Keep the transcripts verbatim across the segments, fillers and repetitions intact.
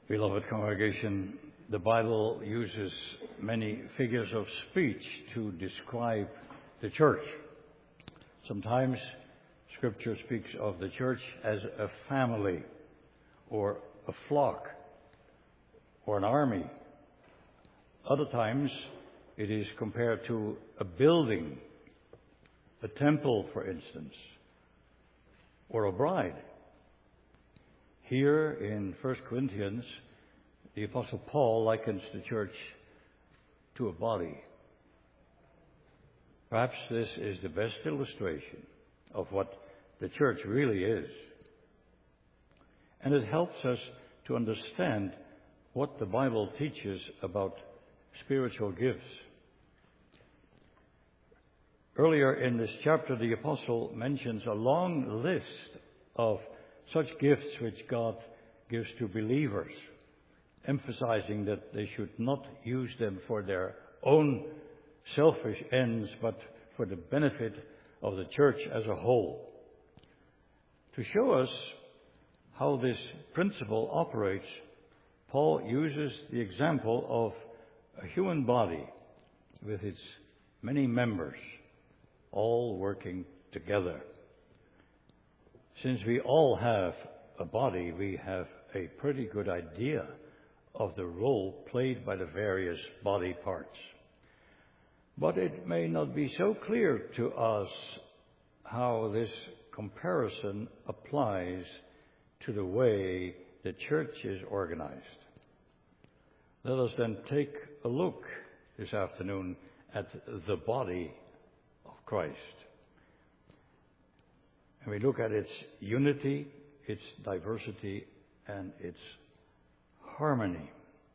Beloved congregation, the Bible uses many figures of speech to describe the church. Sometimes Scripture speaks of the church as a family, or a flock, or an army. Other times it is compared to a building, a temple, for instance, or a bride. Here in First Corinthians, the Apostle Paul likens the church to a body. Perhaps this is the best illustration of what the church really is. And it helps us to understand what the Bible teaches about spiritual gifts. Earlier in this chapter, the Apostle mentions a long list of such gifts which God gives to believers, emphasizing that they should not use them for their own selfish ends, but for the benefit of the church as a whole. To show us how this principle operates, Paul uses the example of a human body with its many members, all working together. Since we all have a body, we have a pretty good idea of the role played by the various body parts. But it may not be so clear to us how this comparison applies to the way the church is organized. Let us then take a look this afternoon at the body of Christ. And we look at its unity, its diversity, and its harmony.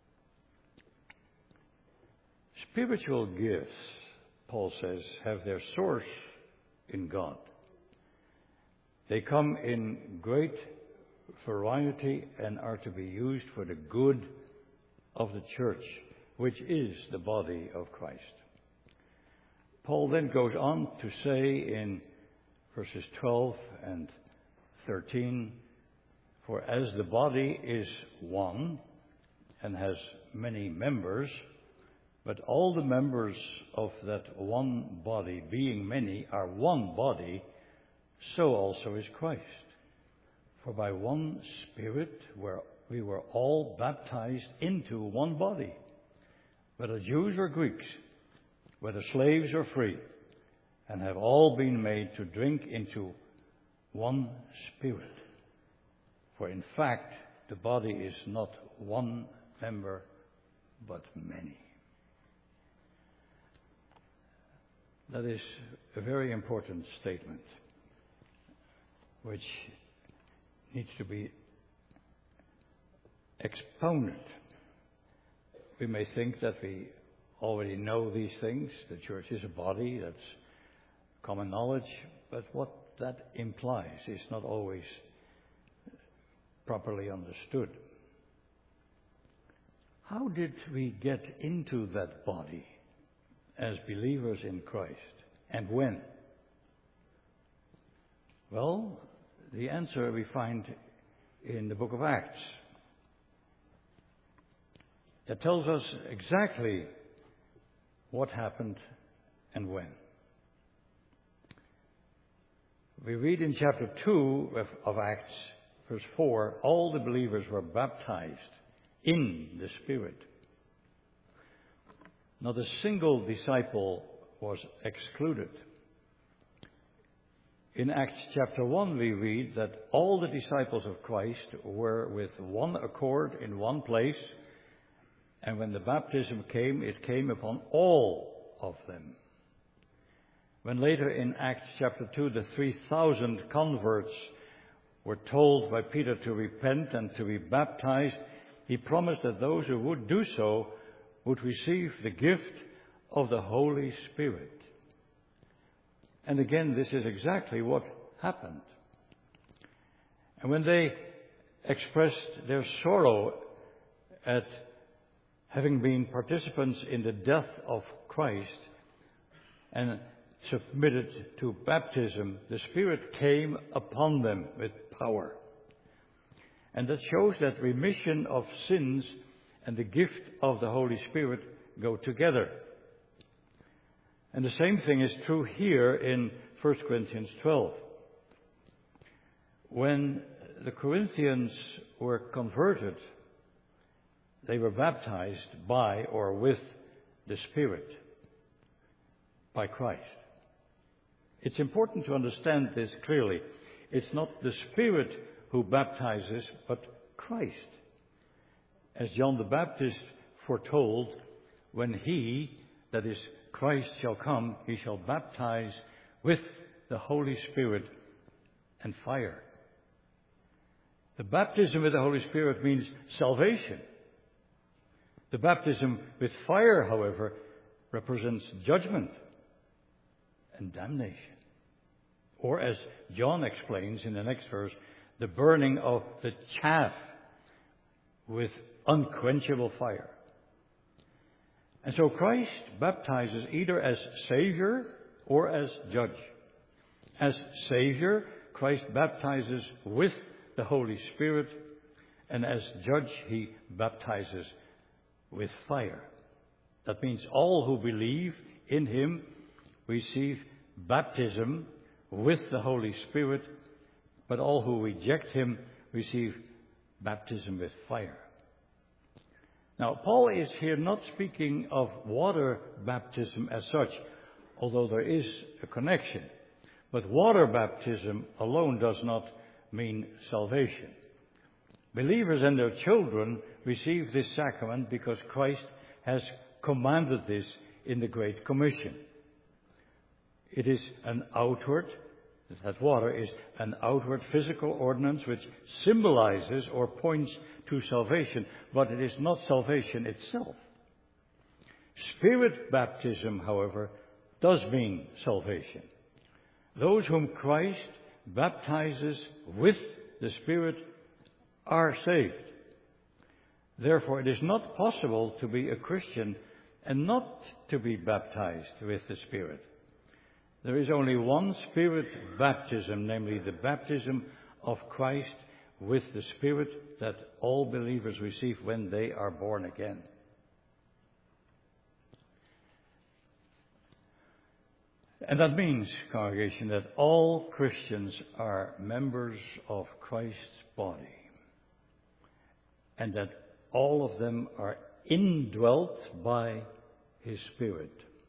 Spiritual gifts, Paul says, have their source in God. They come in great variety and are to be used for the good of the church, which is the body of Christ. Paul then goes on to say in verses twelve and thirteen, for as the body is one and has many members, but all the members of that one body, being many, are one body, so also is Christ. For by one Spirit we were all baptized into one body, whether Jews or Greeks, whether slaves or free, and have all been made to drink into one Spirit. For in fact, the body is not one member, but many. That is a very important statement, which needs to be expounded. We may think that we already know these things. The church is a body, that's common knowledge, but what that implies is not always properly understood. How did we get into that body as believers in Christ, and when? Well, the answer we find in the book of Acts. That tells us exactly what happened and when. We read in chapter two of, of Acts, verse four, all the believers were baptized in the Spirit. Not a single disciple was excluded. In Acts chapter one we read that all the disciples of Christ were with one accord in one place, and when the baptism came, it came upon all of them. When later in Acts chapter two the three thousand converts were told by Peter to repent and to be baptized, he promised that those who would do so would receive the gift of the Holy Spirit. And again, this is exactly what happened. And when they expressed their sorrow at having been participants in the death of Christ and submitted to baptism, the Spirit came upon them with power. And that shows that remission of sins and the gift of the Holy Spirit go together. And the same thing is true here in First Corinthians twelve. When the Corinthians were converted, they were baptized by or with the Spirit, by Christ. It's important to understand this clearly. It's not the Spirit who baptizes, but Christ. As John the Baptist foretold, when he, that is Christ, shall come, he shall baptize with the Holy Spirit and fire. The baptism with the Holy Spirit means salvation. The baptism with fire, however, represents judgment and damnation. Or as John explains in the next verse, the burning of the chaff with unquenchable fire. And so Christ baptizes either as Savior or as Judge. As Savior, Christ baptizes with the Holy Spirit, and as Judge, he baptizes with fire. That means all who believe in him receive baptism with the Holy Spirit, but all who reject him receive baptism with fire. Now, Paul is here not speaking of water baptism as such, although there is a connection. But water baptism alone does not mean salvation. Believers and their children receive this sacrament because Christ has commanded this in the Great Commission. It is an outward, that water is an outward physical ordinance which symbolizes or points to salvation, but it is not salvation itself. Spirit baptism, however, does mean salvation. Those whom Christ baptizes with the Spirit are saved. Therefore, it is not possible to be a Christian and not to be baptized with the Spirit. There is only one Spirit baptism, namely the baptism of Christ with the Spirit that all believers receive when they are born again. And that means, congregation, that all Christians are members of Christ's body, and that all of them are indwelt by his Spirit.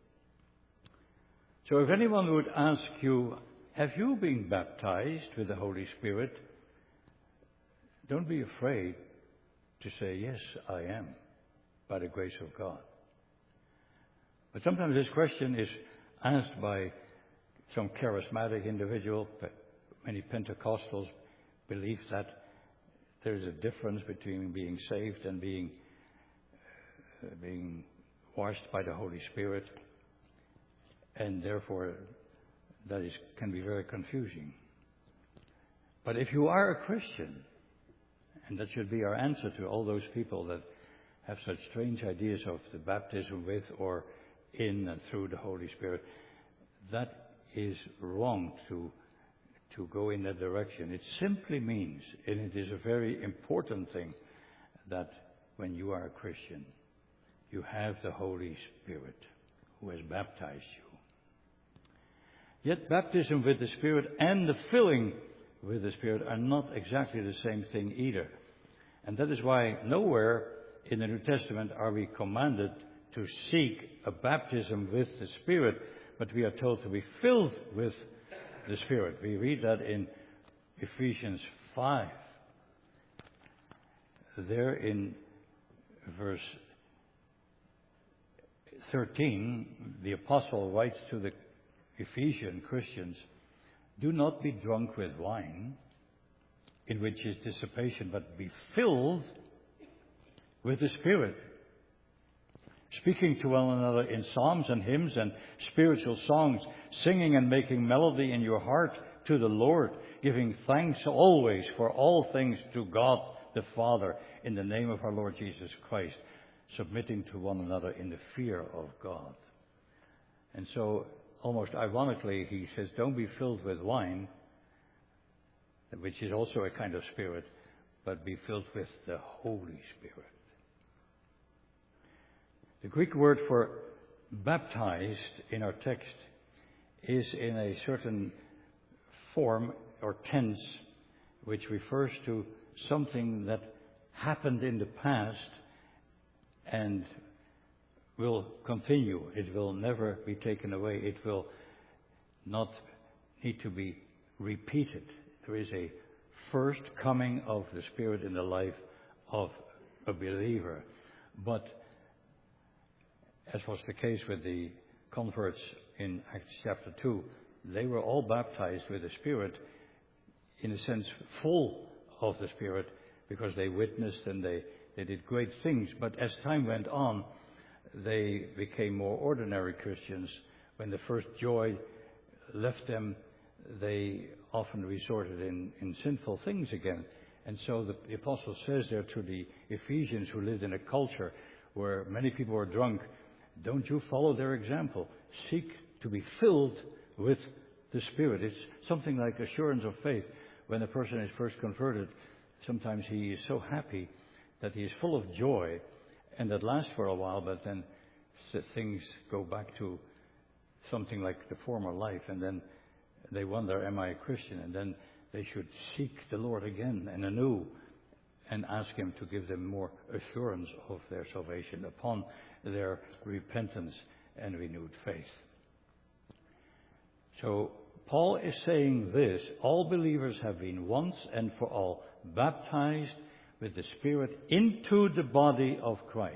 So if anyone would ask you, have you been baptized with the Holy Spirit? Don't be afraid to say, yes, I am, by the grace of God. But sometimes this question is asked by some charismatic individual. Many Pentecostals believe that there's a difference between being saved and being uh, being washed by the Holy Spirit, and therefore that is can be very confusing. But if you are a Christian, and that should be our answer to all those people that have such strange ideas of the baptism with or in and through the Holy Spirit, that is wrong to to go in that direction. It simply means, and it is a very important thing, that when you are a Christian, you have the Holy Spirit who has baptized you. Yet baptism with the Spirit and the filling with the Spirit are not exactly the same thing either. And that is why nowhere in the New Testament are we commanded to seek a baptism with the Spirit, but we are told to be filled with the Spirit. We read that in Ephesians five. There in verse thirteen, the apostle writes to the Ephesian Christians, "Do not be drunk with wine, in which is dissipation, but be filled with the Spirit, speaking to one another in psalms and hymns and spiritual songs, singing and making melody in your heart to the Lord, giving thanks always for all things to God the Father in the name of our Lord Jesus Christ, submitting to one another in the fear of God." And so, almost ironically, he says, don't be filled with wine, which is also a kind of spirit, but be filled with the Holy Spirit. The Greek word for baptized in our text is in a certain form or tense which refers to something that happened in the past and will continue. It will never be taken away. It will not need to be repeated. There is a first coming of the Spirit in the life of a believer. But as was the case with the converts in Acts chapter two, they were all baptized with the Spirit, in a sense full of the Spirit, because they witnessed and they, they did great things. But as time went on, they became more ordinary Christians. When the first joy left them, they often resorted in, in sinful things again. And so the, the apostle says there to the Ephesians, who lived in a culture where many people were drunk, don't you follow their example. Seek to be filled with the Spirit. It's something like assurance of faith. When a person is first converted, sometimes he is so happy that he is full of joy, and that lasts for a while, but then things go back to something like the former life, and then they wonder, am I a Christian? And then they should seek the Lord again and anew and ask Him to give them more assurance of their salvation upon their repentance and renewed faith. So Paul is saying this: all believers have been once and for all baptized with the Spirit into the body of Christ.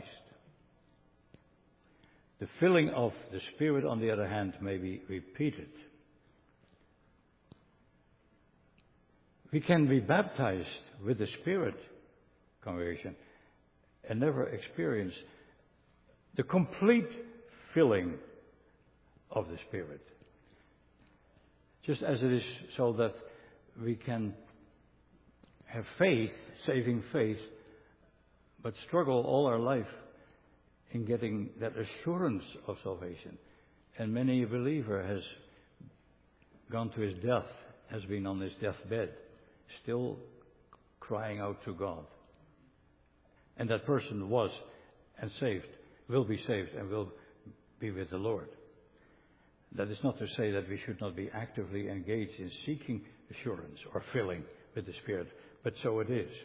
The filling of the Spirit, on the other hand, may be repeated. We can be baptized with the Spirit, congregation, and never experience the complete filling of the Spirit. Just as it is so that we can have faith, saving faith, but struggle all our life in getting that assurance of salvation. And many a believer has gone to his death, has been on his deathbed, still crying out to God. And that person was and saved, will be saved and will be with the Lord. That is not to say that we should not be actively engaged in seeking assurance or filling with the Spirit, but so it is.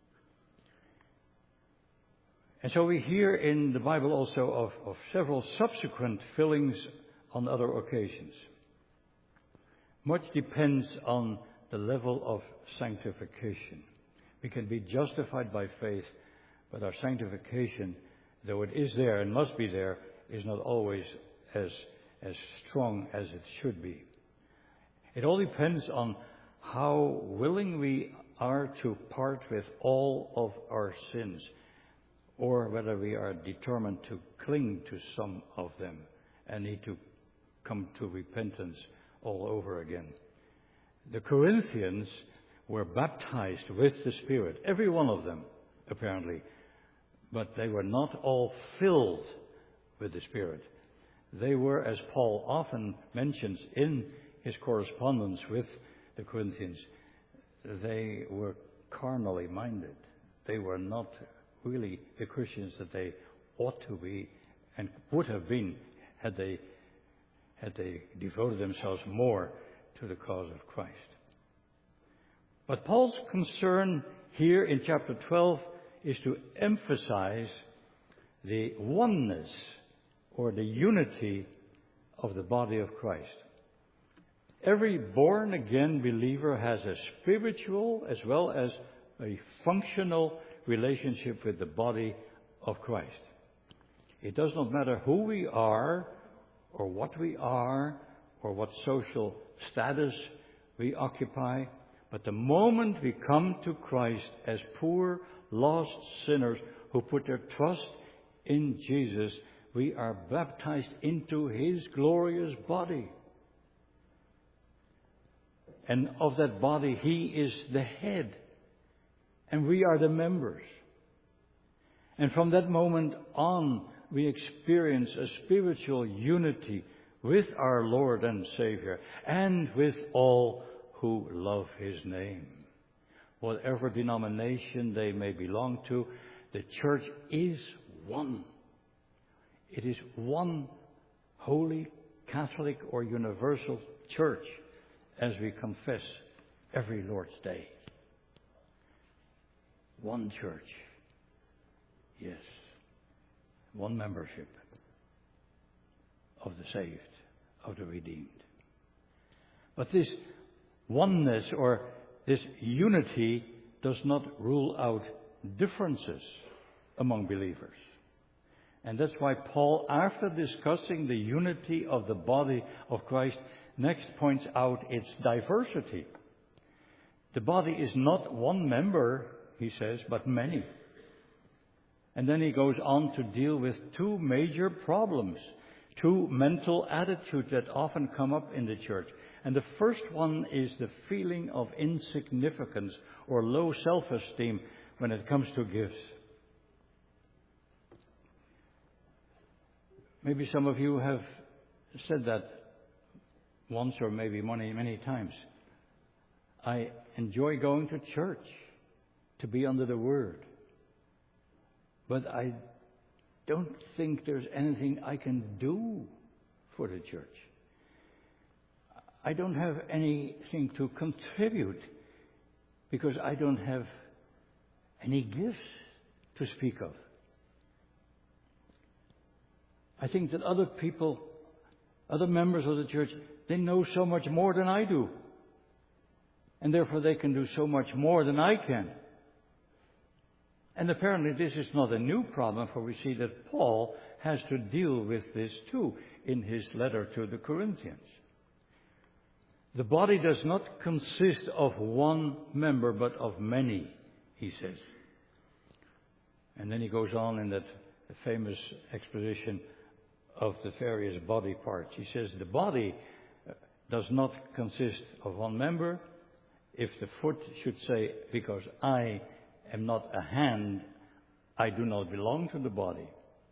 And so we hear in the Bible also of, of several subsequent fillings on other occasions. Much depends on the level of sanctification. We can be justified by faith, but our sanctification, though it is there and must be there, is not always as, as strong as it should be. It all depends on how willing we are to part with all of our sins, or whether we are determined to cling to some of them and need to come to repentance all over again. The Corinthians were baptized with the Spirit, every one of them, apparently, but they were not all filled with the Spirit. They were, as Paul often mentions in his correspondence with the Corinthians, they were carnally minded. They were not really the Christians that they ought to be and would have been had they had they devoted themselves more to the cause of Christ. But Paul's concern here in chapter twelve is to emphasize the oneness or the unity of the body of Christ. Every born-again believer has a spiritual as well as a functional relationship with the body of Christ. It does not matter who we are or what we are or what social status we occupy, but the moment we come to Christ as poor, lost sinners who put their trust in Jesus, we are baptized into His glorious body. And of that body, He is the head. And we are the members. And from that moment on, we experience a spiritual unity with our Lord and Savior and with all who love His name. whatever denomination they may belong to, the church is one. It is one holy, Catholic or universal church, as we confess every Lord's Day. One church. Yes. One membership of the saved, of the redeemed. But this oneness or this unity does not rule out differences among believers. And that's why Paul, after discussing the unity of the body of Christ, next points out its diversity. The body is not one member, he says, but many. And then he goes on to deal with two major problems, two mental attitudes that often come up in the church. And the first one is the feeling of insignificance or low self-esteem when it comes to gifts. Maybe some of you have said that once or maybe many, many times. I enjoy going to church to be under the Word. But I don't think there's anything I can do for the church. I don't have anything to contribute because I don't have any gifts to speak of. I think that other people, other members of the church, they know so much more than I do. And therefore they can do so much more than I can. And apparently this is not a new problem, for we see that Paul has to deal with this too in his letter to the Corinthians. The body does not consist of one member, but of many, he says. And then he goes on in that famous exposition of the various body parts. He says the body does not consist of one member. If the foot should say, because I am not a hand, I do not belong to the body.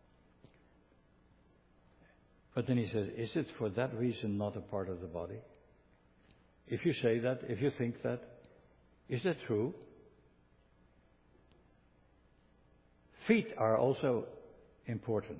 But then he says, is it for that reason not a part of the body? If you say that, if you think that, is that true? Feet are also important.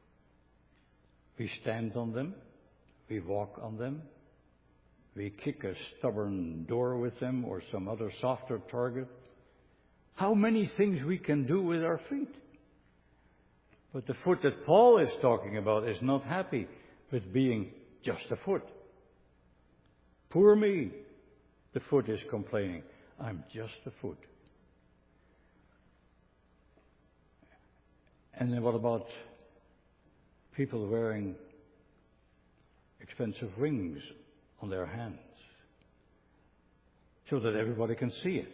We stand on them, we walk on them, we kick a stubborn door with them or some other softer target. How many things we can do with our feet. But the foot that Paul is talking about is not happy with being just a foot. Poor me, the foot is complaining. I'm just a foot. And then what about people wearing expensive rings on their hands so that everybody can see it?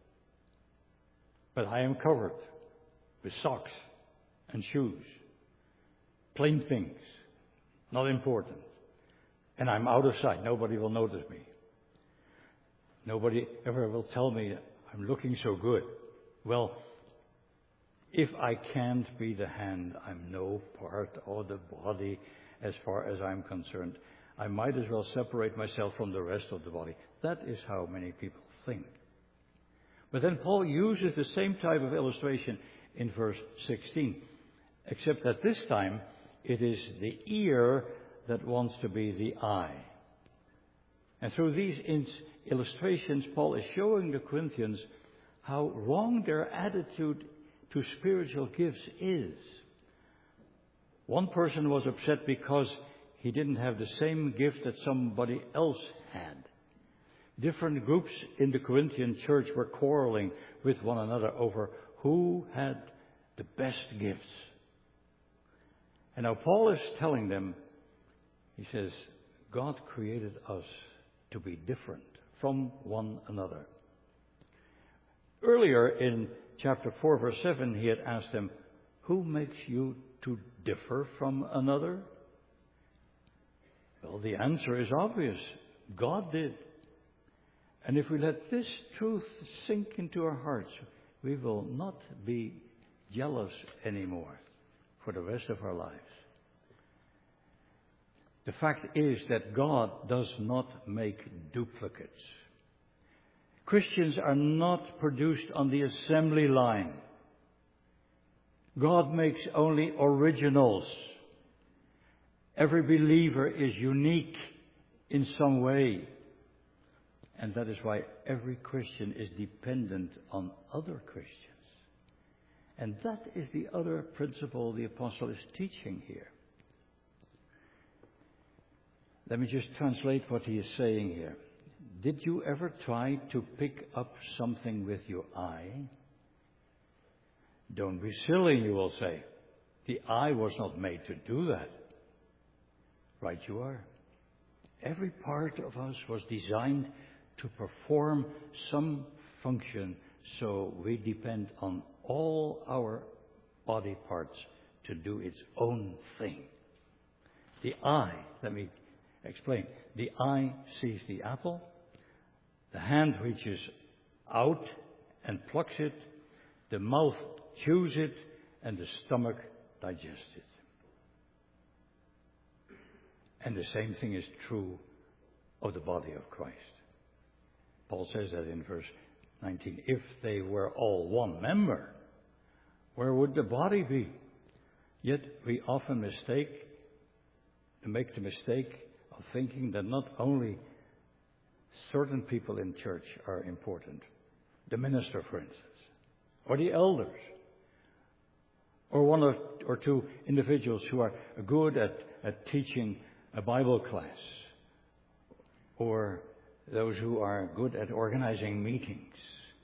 But I am covered with socks and shoes. Plain things. Not important. And I'm out of sight. Nobody will notice me. Nobody ever will tell me I'm looking so good. Well, if I can't be the hand, I'm no part of the body as far as I'm concerned. I might as well separate myself from the rest of the body. That is how many people think. But then Paul uses the same type of illustration in verse sixteen, except that this time it is the ear that wants to be the eye. And through these illustrations, Paul is showing the Corinthians how wrong their attitude to spiritual gifts is. One person was upset because he didn't have the same gift that somebody else had. Different groups in the Corinthian church were quarreling with one another over who had the best gifts. And now Paul is telling them, he says, God created us to be different from one another. Earlier in chapter four, verse seven, he had asked them, who makes you to differ from another? Well, the answer is obvious. God did. And if we let this truth sink into our hearts, we will not be jealous anymore for the rest of our lives. The fact is that God does not make duplicates. Christians are not produced on the assembly line. God makes only originals. Every believer is unique in some way. And that is why every Christian is dependent on other Christians. And that is the other principle the apostle is teaching here. Let me just translate what he is saying here. Did you ever try to pick up something with your eye? Don't be silly, you will say. The eye was not made to do that. Right you are. Every part of us was designed to perform some function, so we depend on all our body parts to do its own thing. The eye, let me explain. The eye sees the apple, the hand reaches out and plucks it, the mouth chews it, and the stomach digests it. And the same thing is true of the body of Christ. Paul says that in verse nineteen. If they were all one member, where would the body be? Yet we often mistake, make the mistake of thinking that not only certain people in church are important, the minister, for instance, or the elders, or one or, or two individuals who are good at, at teaching a Bible class, or those who are good at organizing meetings.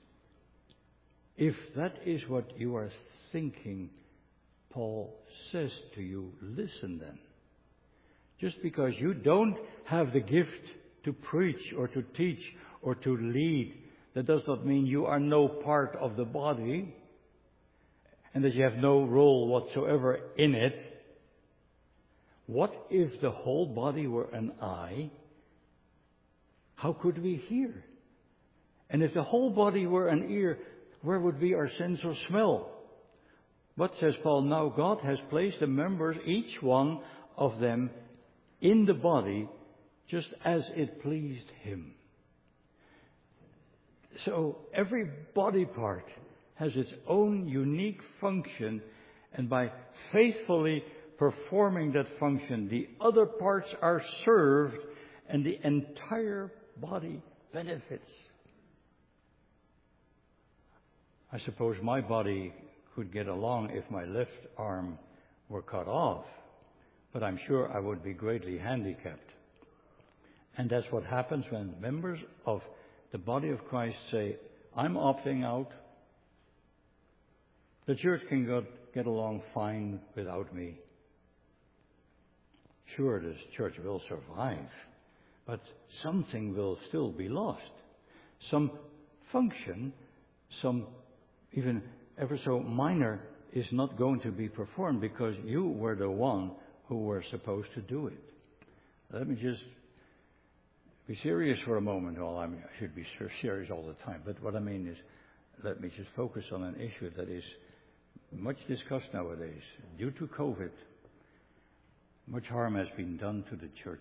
If that is what you are thinking, Paul says to you, listen then. Just because you don't have the gift to preach or to teach or to lead, that does not mean you are no part of the body and that you have no role whatsoever in it. What if the whole body were an eye? How could we hear? And if the whole body were an ear, where would be our sense of smell? What says Paul? Now God has placed the members, each one of them, in the body just as it pleased Him. So every body part has its own unique function, and by faithfully performing that function, the other parts are served and the entire body benefits. I suppose my body could get along if my left arm were cut off, but I'm sure I would be greatly handicapped. And that's what happens when members of the body of Christ say, I'm opting out. The church can go, get along fine without me. Sure, this church will survive, but something will still be lost. Some function, some even ever so minor, is not going to be performed because you were the one who were supposed to do it. Let me just be serious for a moment. Well, I mean, I should be serious all the time, but what I mean is, let me just focus on an issue that is much discussed nowadays. Due to COVID, much harm has been done to the church.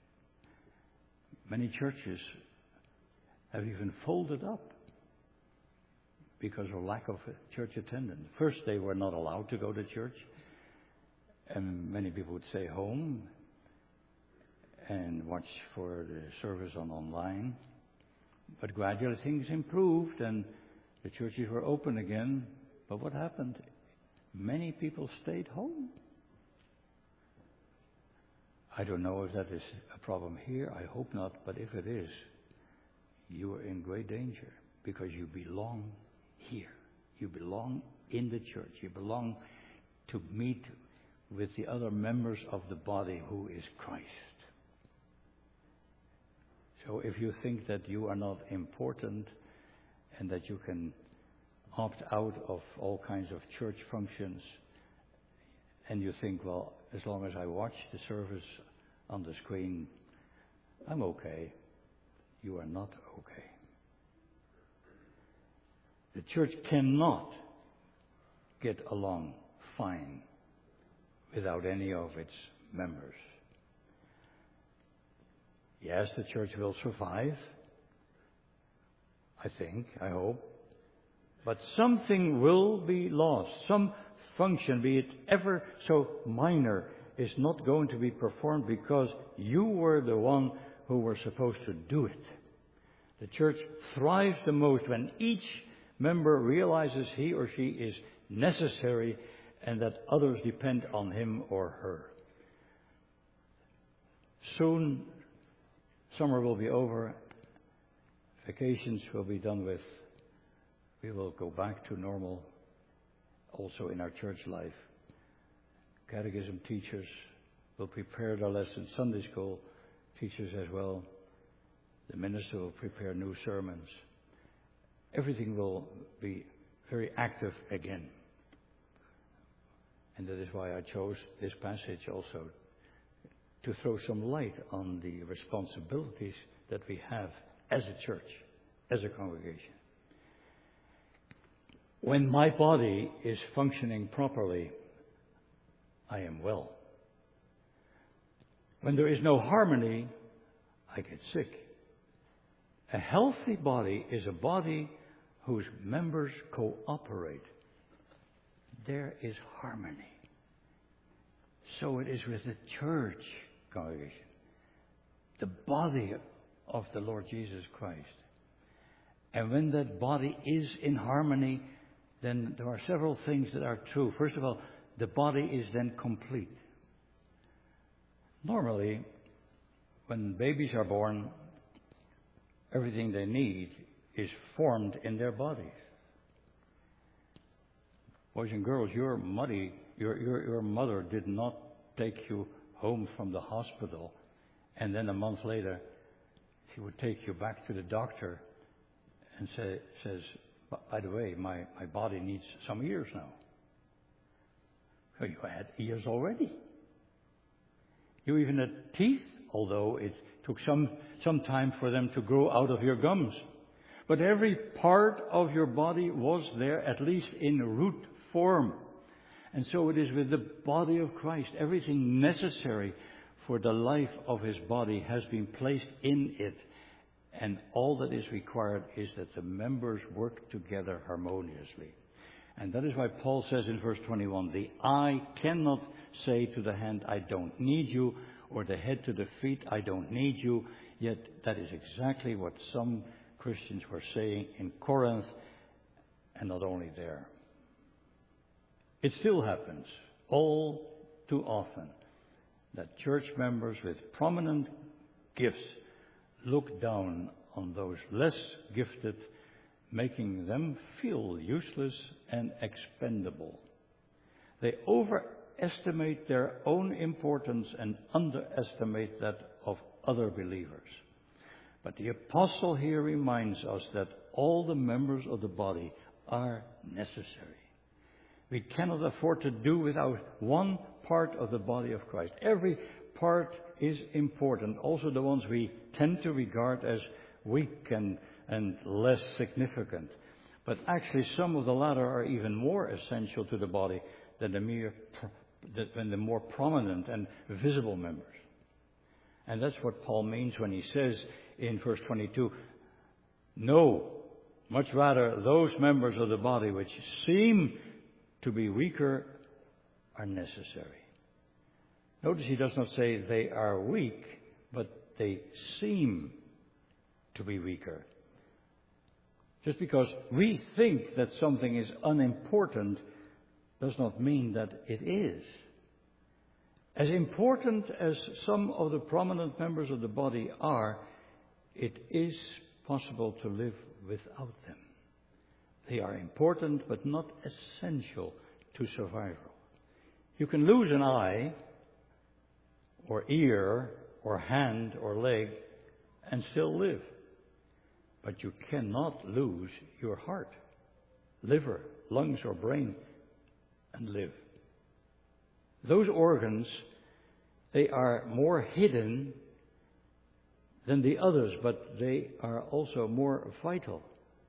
Many churches have even folded up because of lack of church attendance. First, they were not allowed to go to church, and many people would stay home and watch for the service on online. But gradually things improved and the churches were open again. But what happened? Many people stayed home. I don't know if that is a problem here. I hope not. But if it is, you are in great danger because you belong here. You belong in the church. You belong to meet with the other members of the body who is Christ. So if you think that you are not important and that you can opt out of all kinds of church functions, and you think, well, as long as I watch the service on the screen, I'm okay. You are not okay. The church cannot get along fine without any of its members. Yes, the church will survive. I think, I hope. But something will be lost. Some function, be it ever so minor, is not going to be performed because you were the one who were supposed to do it. The church thrives the most when each member realizes he or she is necessary and that others depend on him or her. Soon, summer will be over. Vacations will be done with. We will go back to normal also in our church life. Catechism teachers will prepare their lessons. Sunday school teachers as well. The minister will prepare new sermons. Everything will be very active again. And that is why I chose this passage also, to throw some light on the responsibilities that we have as a church, as a congregation. When my body is functioning properly, I am well. When there is no harmony, I get sick. A healthy body is a body whose members cooperate. There is harmony. So it is with the church congregation, the body of the Lord Jesus Christ. And when that body is in harmony, then there are several things that are true. First of all, the body is then complete. Normally, when babies are born, everything they need is formed in their bodies. Boys and girls, your mother, your, your, your mother did not take you home from the hospital and then a month later she would take you back to the doctor and say, says, by the way, my, my body needs some ears now. So you had ears already. You even had teeth, although it took some, some time for them to grow out of your gums. But every part of your body was there, at least in root form. And so it is with the body of Christ. Everything necessary for the life of his body has been placed in it. And all that is required is that the members work together harmoniously. And that is why Paul says in verse twenty-one, the eye cannot say to the hand, I don't need you, or the head to the feet, I don't need you. Yet that is exactly what some Christians were saying in Corinth, and not only there. It still happens all too often that church members with prominent gifts look down on those less gifted, making them feel useless and expendable. They overestimate their own importance and underestimate that of other believers. But the apostle here reminds us that all the members of the body are necessary. We cannot afford to do without one part of the body of Christ. Every part is important. Also the ones we tend to regard as weak and, and less significant. But actually some of the latter are even more essential to the body than the mere, than the more prominent and visible members. And that's what Paul means when he says in verse twenty-two, no, much rather those members of the body which seem to be weaker are necessary. Notice he does not say they are weak, but they seem to be weaker. Just because we think that something is unimportant does not mean that it is. As important as some of the prominent members of the body are, it is possible to live without them. They are important, but not essential to survival. You can lose an eye, or ear, or hand, or leg, and still live. But you cannot lose your heart, liver, lungs, or brain, and live. Those organs, they are more hidden than the others, but they are also more vital.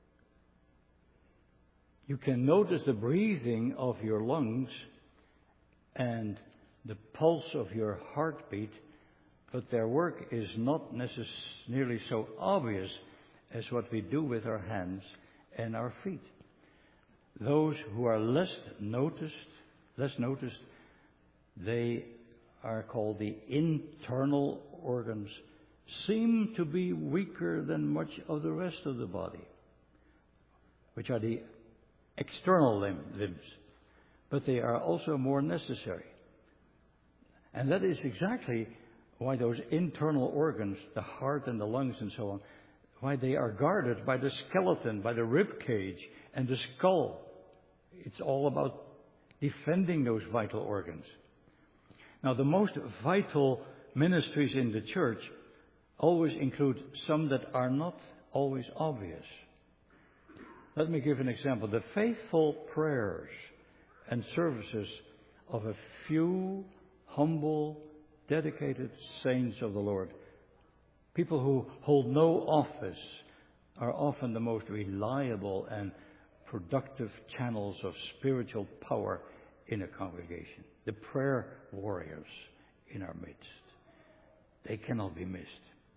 You can notice the breathing of your lungs and the pulse of your heartbeat, but their work is not necessarily so obvious as what we do with our hands and our feet. Those who are less noticed, less noticed, they are called the internal organs, seem to be weaker than much of the rest of the body, which are the external limb, limbs. But they are also more necessary. And that is exactly why those internal organs, the heart and the lungs and so on, why they are guarded by the skeleton, by the rib cage and the skull. It's all about defending those vital organs. Now, the most vital ministries in the church always include some that are not always obvious. Let me give an example. The faithful prayers and services of a few humble, dedicated saints of the Lord, people who hold no office, are often the most reliable and productive channels of spiritual power in a congregation. The prayer warriors in our midst. They cannot be missed.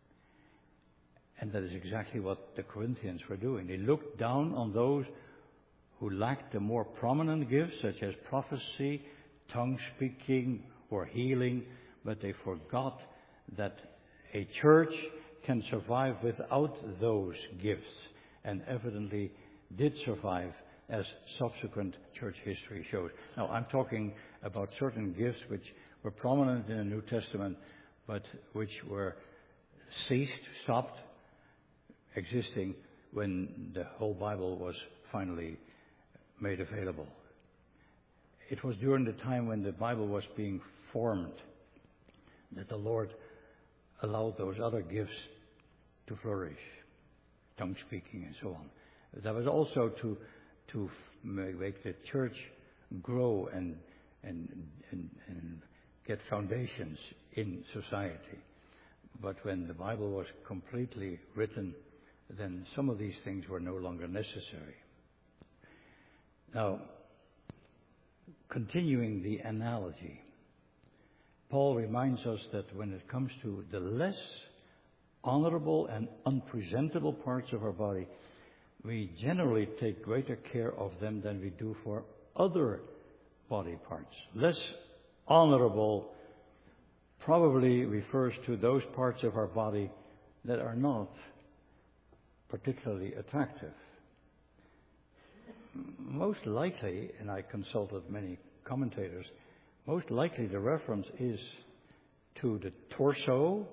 And that is exactly what the Corinthians were doing. They looked down on those who lacked the more prominent gifts, such as prophecy, tongue speaking, or healing, but they forgot that a church can survive without those gifts, and evidently did survive, as subsequent church history shows. Now, I'm talking about certain gifts which were prominent in the New Testament, but which were ceased, stopped existing when the whole Bible was finally made available. It was during the time when the Bible was being formed that the Lord allowed those other gifts to flourish, tongue speaking and so on. That was also to to make the church grow and and and, and get foundations in society. But when the Bible was completely written, then some of these things were no longer necessary. Now, continuing the analogy, Paul reminds us that when it comes to the less honorable and unpresentable parts of our body, we generally take greater care of them than we do for other body parts. Less honorable probably refers to those parts of our body that are not particularly attractive. Most likely, and I consulted many commentators, most likely the reference is to the torso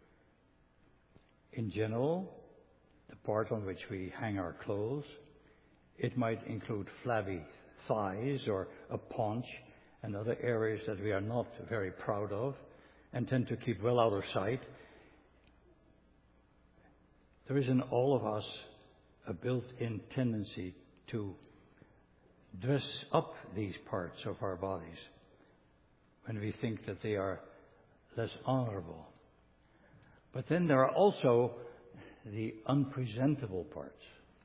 in general, the part on which we hang our clothes. It might include flabby thighs or a paunch and other areas that we are not very proud of and tend to keep well out of sight. There is in all of us a built-in tendency to dress up these parts of our bodies when we think that they are less honorable. But then there are also the unpresentable parts.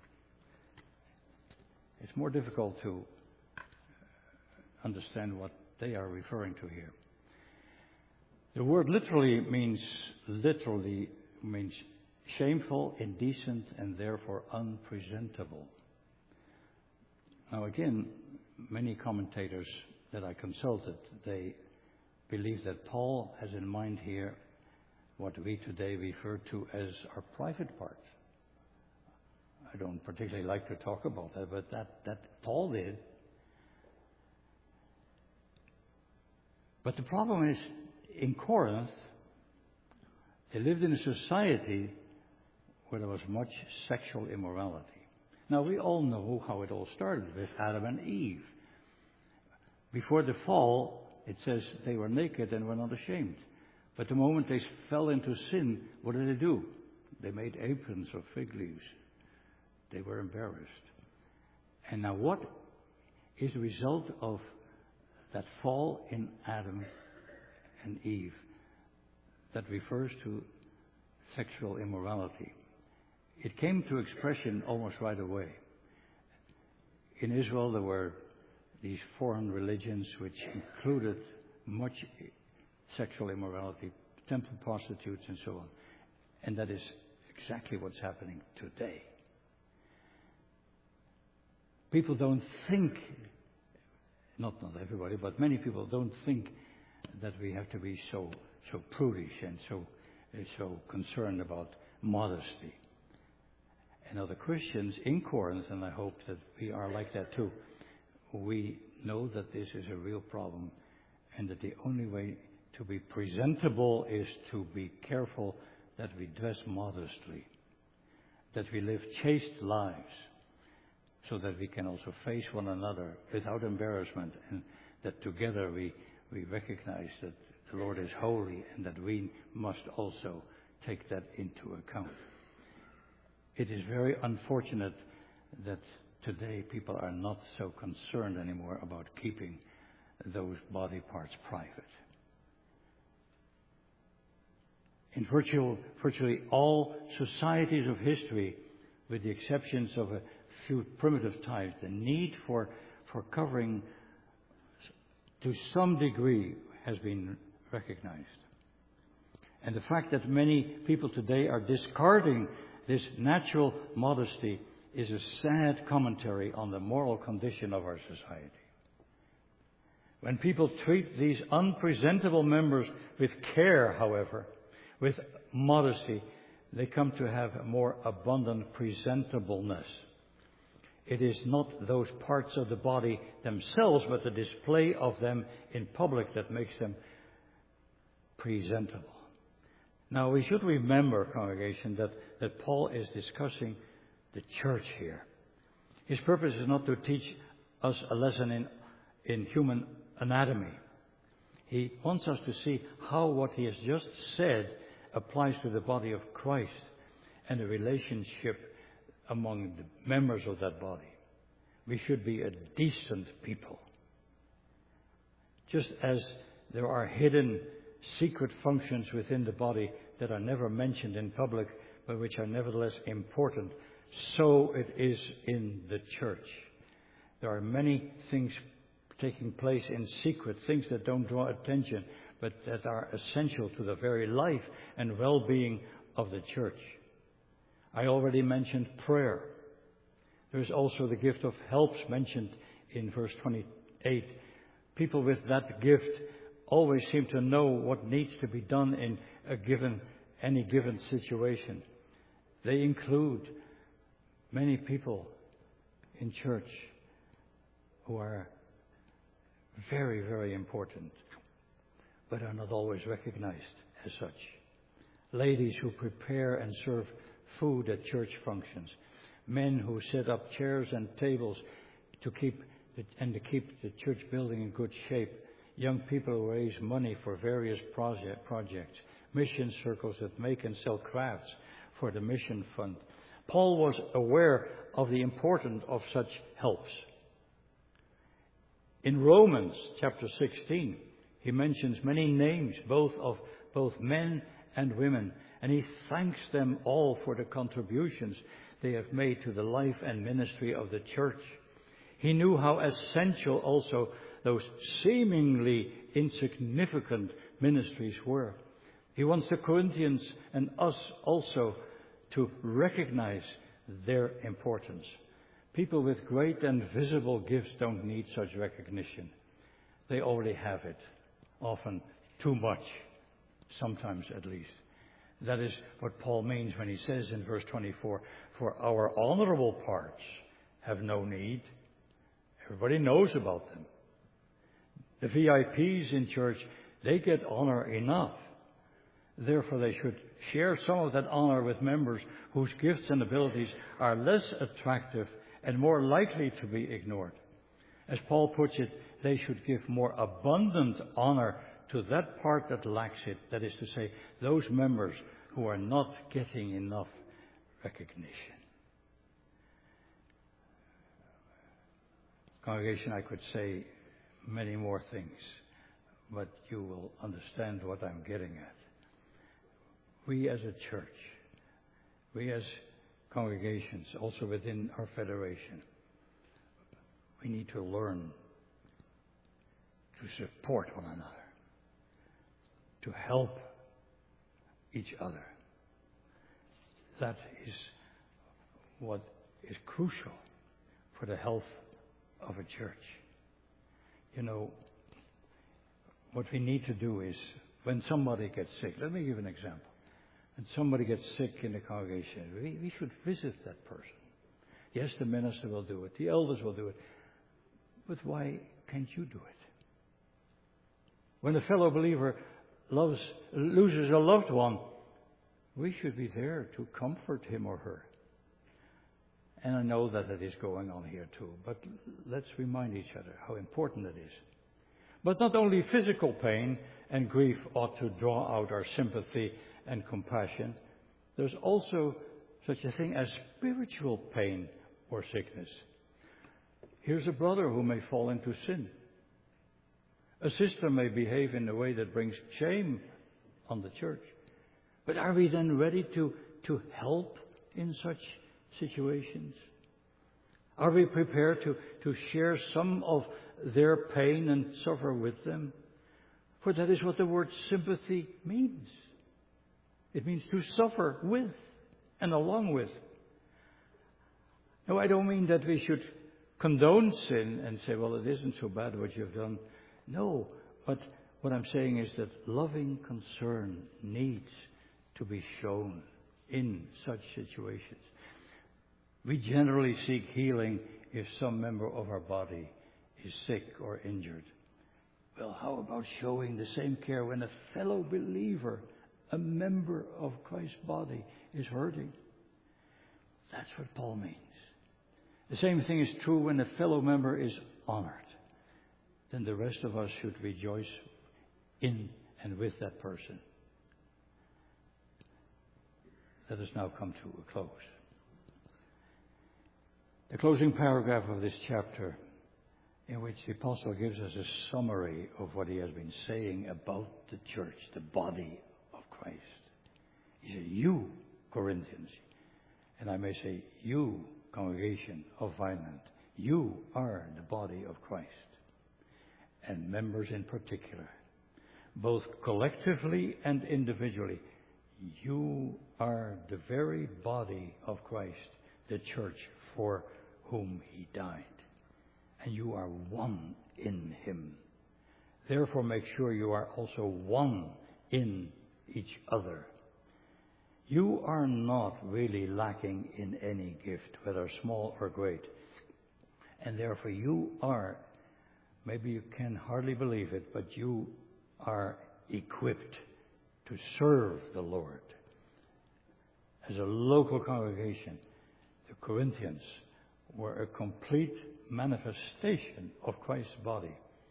It's more difficult to understand what they are referring to here. The word literally means literally means shameful, indecent, and therefore unpresentable. Now again, many commentators that I consulted, they believe that Paul has in mind here what we today refer to as our private parts. I don't particularly like to talk about that, but that, that Paul did. But the problem is, in Corinth, they lived in a society where there was much sexual immorality. Now, we all know how it all started with Adam and Eve. Before the fall, it says they were naked and were not ashamed. But the moment they fell into sin, what did they do? They made aprons of fig leaves. They were embarrassed. And now what is the result of that fall in Adam and Eve that refers to sexual immorality? It came to expression almost right away. In Israel, there were these foreign religions which included much sexual immorality, temple prostitutes and so on. And that is exactly what's happening today. People don't think, not not everybody, but many people don't think that we have to be so so prudish and so so concerned about modesty. And other Christians in Corinth, and I hope that we are like that too, we know that this is a real problem, and that the only way to be presentable is to be careful that we dress modestly, that we live chaste lives, so that we can also face one another without embarrassment, and that together we, we recognize that the Lord is holy and that we must also take that into account. It is very unfortunate that today people are not so concerned anymore about keeping those body parts private. In virtual, virtually all societies of history, with the exceptions of a few primitive types, the need for, for covering to some degree has been recognized. And the fact that many people today are discarding this natural modesty is a sad commentary on the moral condition of our society. When people treat these unpresentable members with care, however, with modesty, they come to have a more abundant presentableness. It is not those parts of the body themselves, but the display of them in public that makes them presentable. Now, we should remember, congregation, that, that Paul is discussing the church here. His purpose is not to teach us a lesson in, in human anatomy. He wants us to see how what he has just said applies to the body of Christ and the relationship among the members of that body. We should be a decent people. Just as there are hidden secret functions within the body that are never mentioned in public, but which are nevertheless important, so it is in the church. There are many things taking place in secret, things that don't draw attention, but that are essential to the very life and well-being of the church. I already mentioned prayer. There is also the gift of helps mentioned in verse twenty-eight. People with that gift always seem to know what needs to be done in a given, any given situation. They include many people in church who are very, very important, but are not always recognized as such. Ladies who prepare and serve food at church functions. Men who set up chairs and tables to keep the, and to keep the church building in good shape. Young people who raise money for various project, projects. Mission circles that make and sell crafts for the mission fund. Paul was aware of the importance of such helps. In Romans chapter sixteen, he mentions many names, both of both men and women, and he thanks them all for the contributions they have made to the life and ministry of the church. He knew how essential also those seemingly insignificant ministries were. He wants the Corinthians and us also to recognize their importance. People with great and visible gifts don't need such recognition. They already have it, often too much, sometimes at least. That is what Paul means when he says in verse twenty-four, for our honorable parts have no need. Everybody knows about them. The V I Ps in church, they get honor enough. Therefore, they should share some of that honor with members whose gifts and abilities are less attractive and more likely to be ignored. As Paul puts it, they should give more abundant honor to that part that lacks it. That is to say, those members who are not getting enough recognition. Congregation, I could say many more things, but you will understand what I'm getting at. We as a church, we as congregations, also within our federation, we need to learn to support one another, to help each other. That is what is crucial for the health of a church. You know, what we need to do is, when somebody gets sick, let me give an example. When somebody gets sick in the congregation, we, we should visit that person. Yes, the minister will do it. The elders will do it. But why can't you do it? When a fellow believer loves, loses a loved one, we should be there to comfort him or her. And I know that it is going on here too, but let's remind each other how important it is. But not only physical pain and grief ought to draw out our sympathy and compassion, there's also such a thing as spiritual pain or sickness. Here's a brother who may fall into sin. A sister may behave in a way that brings shame on the church. But are we then ready to, to help in such situations? Are we prepared to, to share some of their pain and suffer with them? For that is what the word sympathy means. It means to suffer with and along with. Now, I don't mean that we should condone sin and say, well, it isn't so bad what you've done. No, but what I'm saying is that loving concern needs to be shown in such situations. We generally seek healing if some member of our body is sick or injured. Well, how about showing the same care when a fellow believer, a member of Christ's body, is hurting? That's what Paul means. The same thing is true when a fellow member is honored. Then the rest of us should rejoice in and with that person. Let us now come to a close. The closing paragraph of this chapter, in which the apostle gives us a summary of what he has been saying about the church, the body of Christ. He said, you, Corinthians, and I may say, you, congregation of Vineland, you are the body of Christ, and members in particular, both collectively and individually. You are the very body of Christ, the church for whom he died. And you are one in him. Therefore, make sure you are also one in each other. You are not really lacking in any gift, whether small or great. And therefore, you are, maybe you can hardly believe it, but you are equipped to serve the Lord. As a local congregation, the Corinthians were a complete manifestation of Christ's body.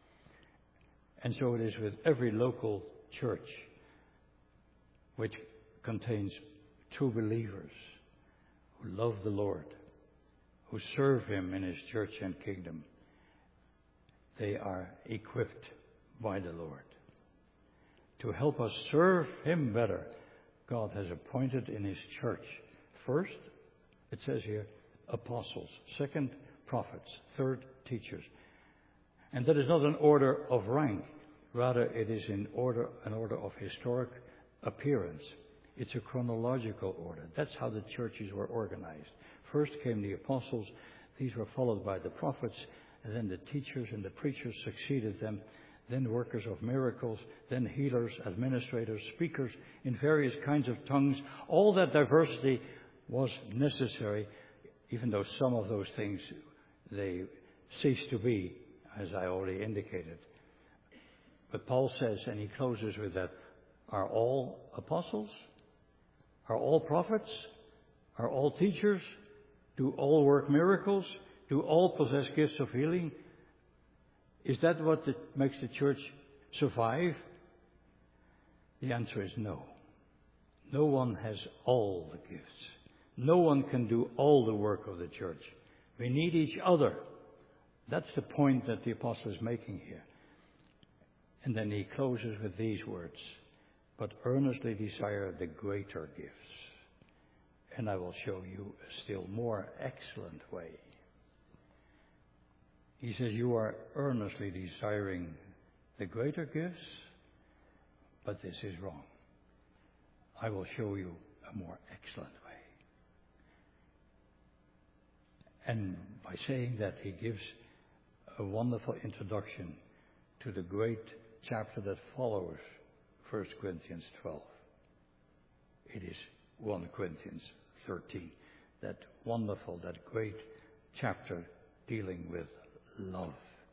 And so it is with every local church which contains true believers who love the Lord, who serve him in his church and kingdom. They are equipped by the Lord. To help us serve him better, God has appointed in his church, first, it says here, apostles. Second, prophets. Third, teachers. And that is not an order of rank. Rather, it is in order, an order of historic appearance. It's a chronological order. That's how the churches were organized. First came the apostles. These were followed by the prophets. And then the teachers and the preachers succeeded them. Then workers of miracles. Then healers, administrators, speakers in various kinds of tongues. All that diversity was necessary, even though some of those things, they cease to be, as I already indicated. But Paul says, and he closes with that, are all apostles? Are all prophets? Are all teachers? Do all work miracles? Do all possess gifts of healing? Is that what the, makes the church survive? The answer is no. No one has all the gifts. No one can do all the work of the church. We need each other. That's the point that the apostle is making here. And then he closes with these words, but earnestly desire the greater gifts, and I will show you a still more excellent way. He says, you are earnestly desiring the greater gifts, but this is wrong. I will show you a more excellent way. And by saying that, he gives a wonderful introduction to the great chapter that follows First Corinthians twelve. It is First Corinthians thirteen. That wonderful, that great chapter dealing with love.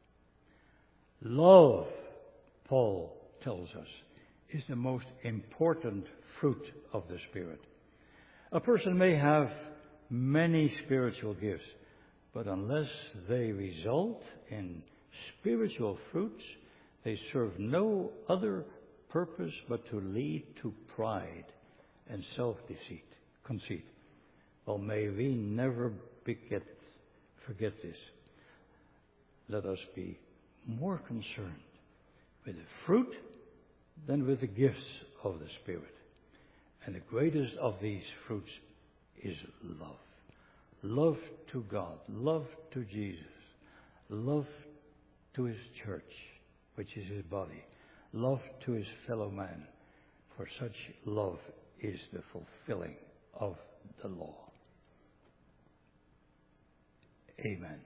Love, Paul tells us, is the most important fruit of the Spirit. A person may have many spiritual gifts, but unless they result in spiritual fruits, they serve no other purpose but to lead to pride and self-deceit, conceit. Well, may we never forget, forget this. Let us be more concerned with the fruit than with the gifts of the Spirit. And the greatest of these fruits is love. Love to God, love to Jesus, love to His church, which is His body, love to His fellow man. For such love is the fulfilling of the law. Amen.